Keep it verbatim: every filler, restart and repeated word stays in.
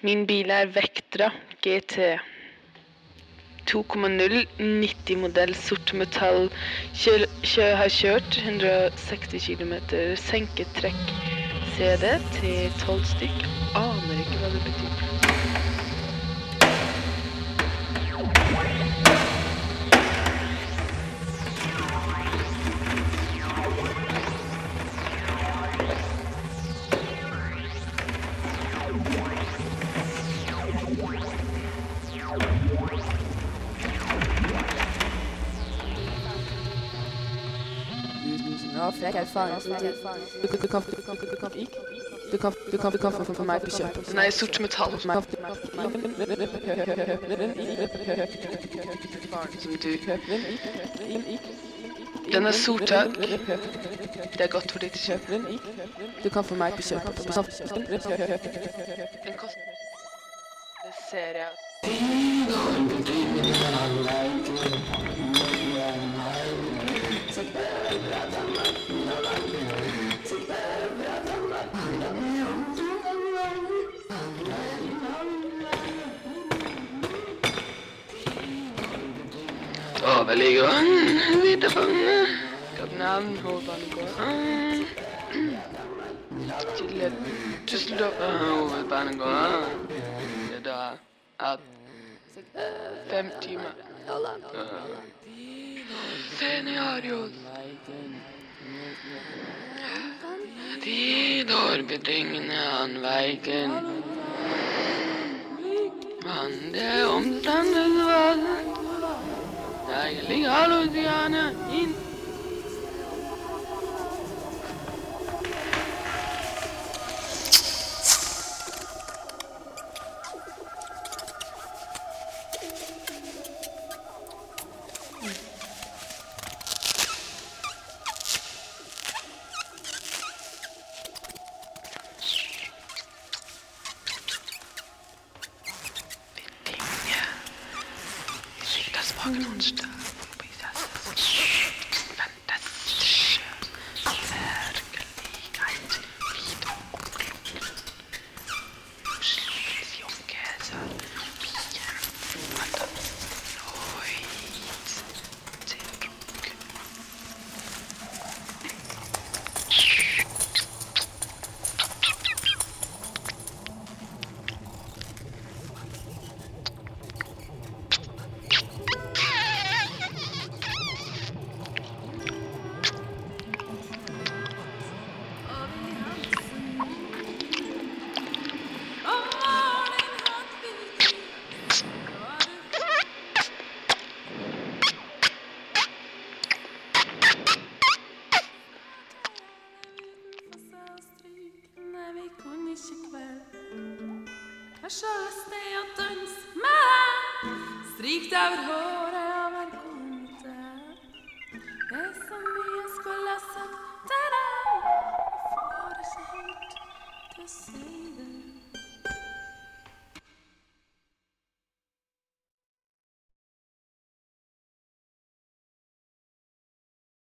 Min bil er Vectra G T to komma null, nitti modell, sort metall. Kjøl, kjø, har kjørt hundre og seksti kilometer, senket trekk C D til tolv stykk. Aner ikke hva det betyr. Nå, flæk erfaring. Du kan, du kan, du kan, du kan ikke. Du kan, du kan, du kan få for meg på kjøp. Den er i sort metall. Som du. Den er sortak. Det er godt for ditt kjøp. Du kan få meg på kjøp. Den koster. Det ser jeg. Overligger videre. København, hovedbanegård. Til Düsseldorf, hovedbanegård. Det da er fem timer. Scenarios. Tider betingende an veiken. Han det omstandet var. Jeg ligger halvdiane inn. Monster. Fantastisk. Verkelighet. Videre. Sluttsjonkeser. Bien. Fantastisk. Tilruk. Seg og dans med strykt over håret av en konte. Det er så mye skulle ha sagt til deg. Jeg får ikke helt til å si det.